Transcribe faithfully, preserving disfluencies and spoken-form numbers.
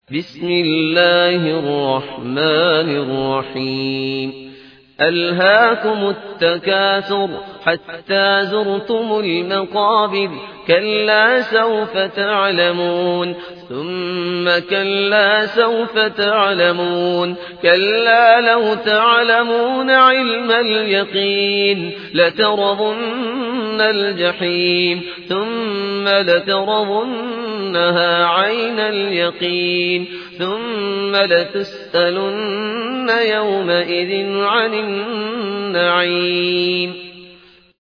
بسم الله الرحمن الرحيم ألهاكم التكاثر حتى زرتم المقابر كلا سوف تعلمون ثم كلا سوف تعلمون كلا لو تعلمون علم اليقين لترضن الجحيم ثم لترضنها عين اليقين ثم لتسألن يومئذ عن النعيم